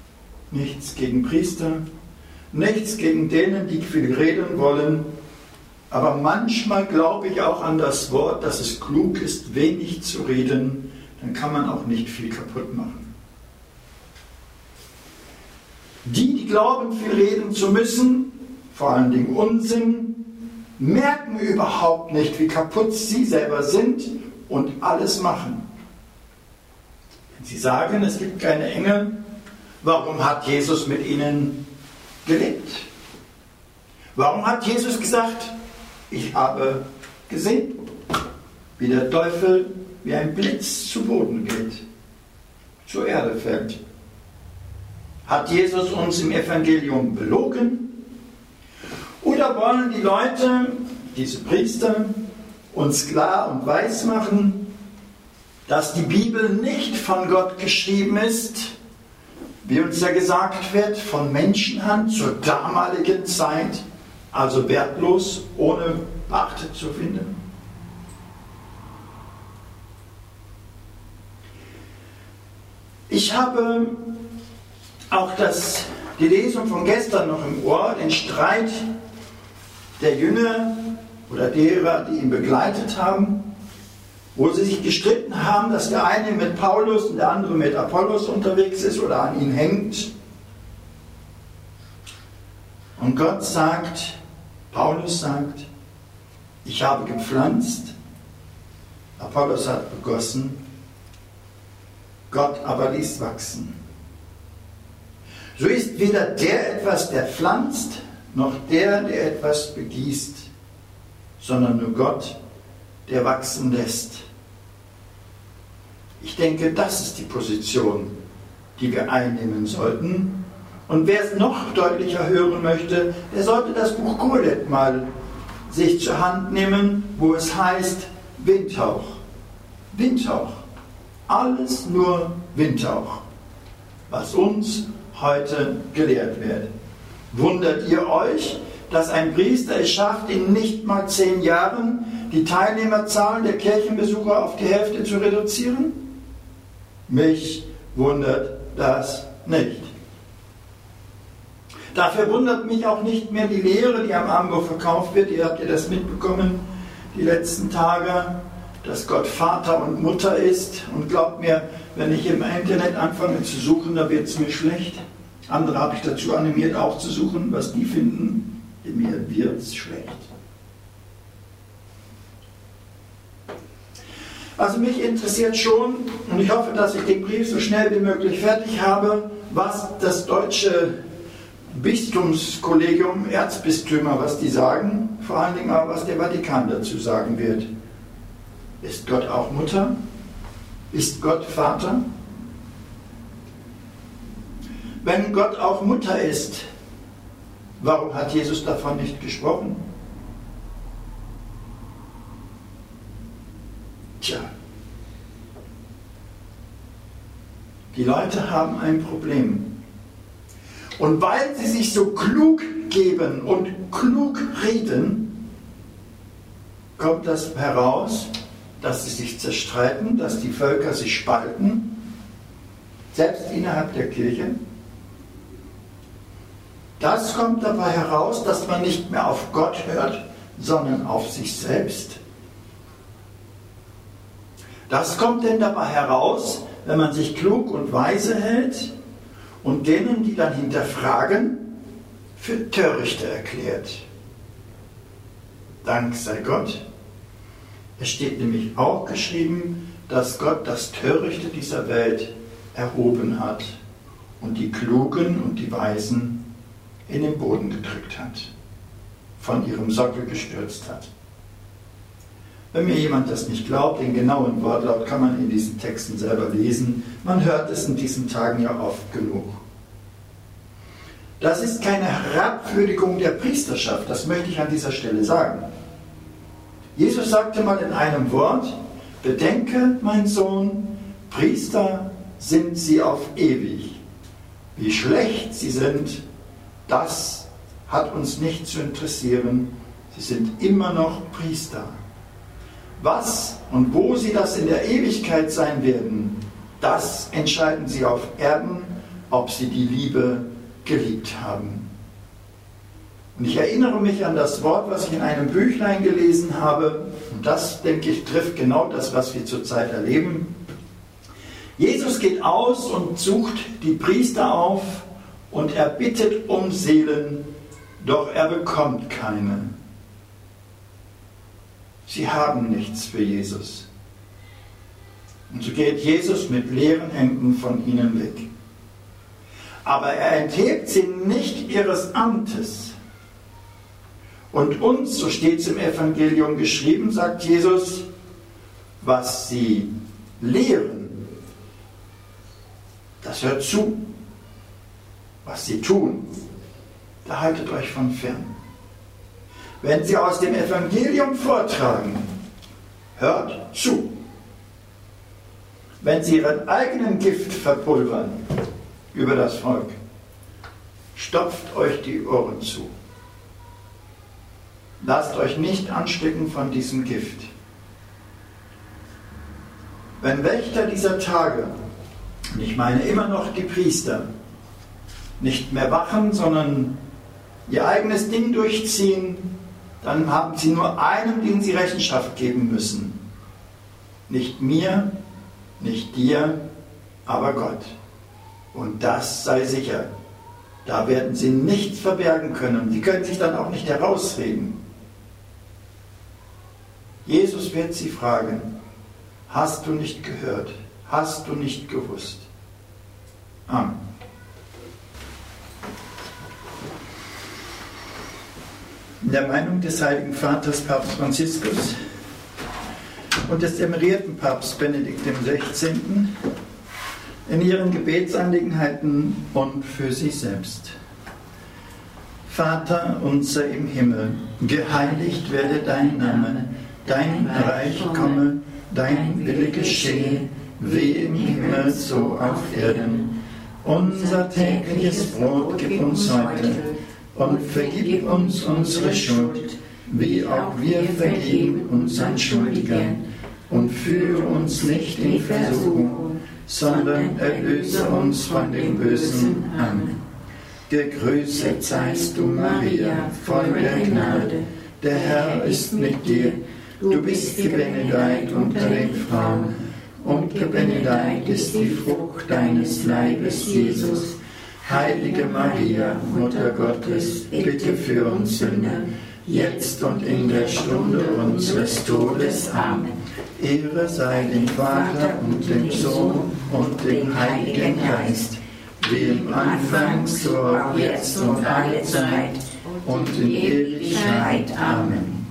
Nichts gegen Priester, nichts gegen denen, die viel reden wollen. Aber manchmal glaube ich auch an das Wort, dass es klug ist, wenig zu reden, dann kann man auch nicht viel kaputt machen. Die glauben, viel reden zu müssen, vor allen Dingen Unsinn, merken überhaupt nicht, wie kaputt sie selber sind und alles machen. Wenn sie sagen, es gibt keine Engel, warum hat Jesus mit ihnen gelebt? Warum hat Jesus gesagt, ich habe gesehen, wie der Teufel wie ein Blitz zu Boden geht, zur Erde fällt? Hat Jesus uns im Evangelium belogen? Oder wollen die Leute, diese Priester, uns klar und weiß machen, dass die Bibel nicht von Gott geschrieben ist, wie uns ja gesagt wird, von Menschenhand zur damaligen Zeit, also wertlos, ohne Beachtung zu finden? Ich habe auch die Lesung von gestern noch im Ohr, den Streit der Jünger oder derer, die ihn begleitet haben, wo sie sich gestritten haben, dass der eine mit Paulus und der andere mit Apollos unterwegs ist oder an ihn hängt. Und Gott sagt, Paulus sagt, ich habe gepflanzt, Apollos hat begossen, Gott aber ließ wachsen. So ist weder der etwas, der pflanzt, noch der etwas begießt, sondern nur Gott, der wachsen lässt. Ich denke, das ist die Position, die wir einnehmen sollten. Und wer es noch deutlicher hören möchte, der sollte das Buch Kohelet mal sich zur Hand nehmen, wo es heißt Windhauch. Windhauch. Alles nur Windhauch, was uns heute gelehrt wird. Wundert ihr euch, dass ein Priester es schafft, in nicht mal 10 Jahren die Teilnehmerzahlen der Kirchenbesucher auf die Hälfte zu reduzieren? Mich wundert das nicht. Dafür wundert mich auch nicht mehr die Lehre, die am Ambo verkauft wird. Ihr habt ja das mitbekommen, die letzten Tage, dass Gott Vater und Mutter ist. Und glaubt mir, wenn ich im Internet anfange zu suchen, da wird es mir schlecht. Andere habe ich dazu animiert, auch zu suchen, was die finden. Mir wird es schlecht. Also mich interessiert schon, und ich hoffe, dass ich den Brief so schnell wie möglich fertig habe, was das deutsche Bistumskollegium, Erzbistümer, was die sagen, vor allen Dingen auch, was der Vatikan dazu sagen wird. Ist Gott auch Mutter? Ist Gott Vater? Wenn Gott auch Mutter ist, warum hat Jesus davon nicht gesprochen? Tja, die Leute haben ein Problem. Und weil sie sich so klug geben und klug reden, kommt das heraus, dass sie sich zerstreiten, dass die Völker sich spalten, selbst innerhalb der Kirche. Das kommt dabei heraus, dass man nicht mehr auf Gott hört, sondern auf sich selbst. Das kommt denn dabei heraus, wenn man sich klug und weise hält und denen, die dann hinterfragen, für Törichte erklärt. Dank sei Gott. Es steht nämlich auch geschrieben, dass Gott das Törichte dieser Welt erhoben hat und die Klugen und die Weisen in den Boden gedrückt hat, von ihrem Sockel gestürzt hat. Wenn mir jemand das nicht glaubt, den genauen Wortlaut kann man in diesen Texten selber lesen. Man hört es in diesen Tagen ja oft genug. Das ist keine Herabwürdigung der Priesterschaft, das möchte ich an dieser Stelle sagen. Jesus sagte mal in einem Wort, bedenke, mein Sohn, Priester sind sie auf ewig. Wie schlecht sie sind, das hat uns nicht zu interessieren. Sie sind immer noch Priester. Was und wo sie das in der Ewigkeit sein werden, das entscheiden sie auf Erden, ob sie die Liebe geliebt haben. Und ich erinnere mich an das Wort, was ich in einem Büchlein gelesen habe. Und das, denke ich, trifft genau das, was wir zurzeit erleben. Jesus geht aus und sucht die Priester auf und er bittet um Seelen, doch er bekommt keine. Sie haben nichts für Jesus. Und so geht Jesus mit leeren Händen von ihnen weg. Aber er enthebt sie nicht ihres Amtes. Und uns, so steht es im Evangelium geschrieben, sagt Jesus, was sie lehren, das hört zu. Was sie tun, da haltet euch von fern. Wenn sie aus dem Evangelium vortragen, hört zu. Wenn sie ihren eigenen Gift verpulvern über das Volk, stopft euch die Ohren zu. Lasst euch nicht anstecken von diesem Gift. Wenn Wächter dieser Tage, und ich meine immer noch die Priester, nicht mehr wachen, sondern ihr eigenes Ding durchziehen, dann haben sie nur einen, den sie Rechenschaft geben müssen. Nicht mir, nicht dir, aber Gott. Und das sei sicher. Da werden sie nichts verbergen können. Sie können sich dann auch nicht herausreden. Jesus wird sie fragen, hast du nicht gehört? Hast du nicht gewusst? Amen. In der Meinung des Heiligen Vaters Papst Franziskus und des emerierten Papst Benedikt XVI. In ihren Gebetsangelegenheiten und für sich selbst. Vater unser im Himmel, geheiligt werde dein Name, dein Reich komme, dein Wille geschehe, wie im Himmel so auf Erden. Unser tägliches Brot gib uns heute und vergib uns unsere Schuld, wie auch wir vergeben unseren Schuldigern. Und führe uns nicht in Versuchung, sondern erlöse uns von dem Bösen. Amen. Gegrüßet seist du, Maria, voll der Gnade. Der Herr ist mit dir. Du bist gebenedeit unter den Frauen, und gebenedeit ist die Frucht deines Leibes, Jesus. Heilige Maria, Mutter Gottes, bitte für uns Sünder, jetzt und in der Stunde unseres Todes. Amen. Ehre sei dem Vater und dem Sohn und dem Heiligen Geist, wie im Anfang, so auch jetzt und alle Zeit und in Ewigkeit. Amen.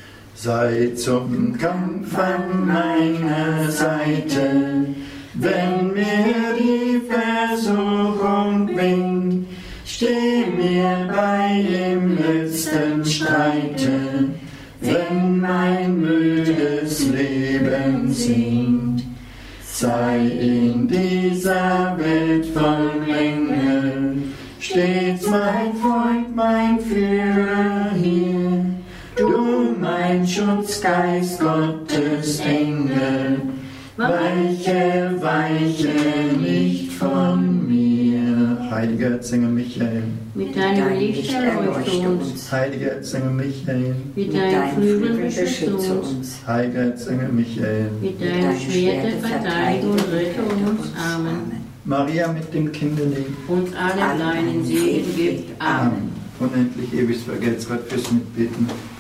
Sei zum Kampf an meiner Seite, wenn mir die Versuchung winkt, steh mir bei im letzten Streite, wenn mein müdes Leben sinkt. Sei in dieser Welt voll Mängel stets mein Freund, mein Führer hier. Du, mein Schutzgeist, Gottes Engel, weiche, weiche nicht von mir. Heiliger Erzengel Michael, mit deinem Licht erleuchte uns. Heiliger Erzengel Michael, mit deinen Flügeln beschütze uns. Heiliger Erzengel Michael, mit deinem Schwert der Verteidigung rette uns. Amen. Maria mit dem Kinderling, uns allen deinen Segen gibt. Amen. Unendlich ewig vergelt's Gott fürs Mitbeten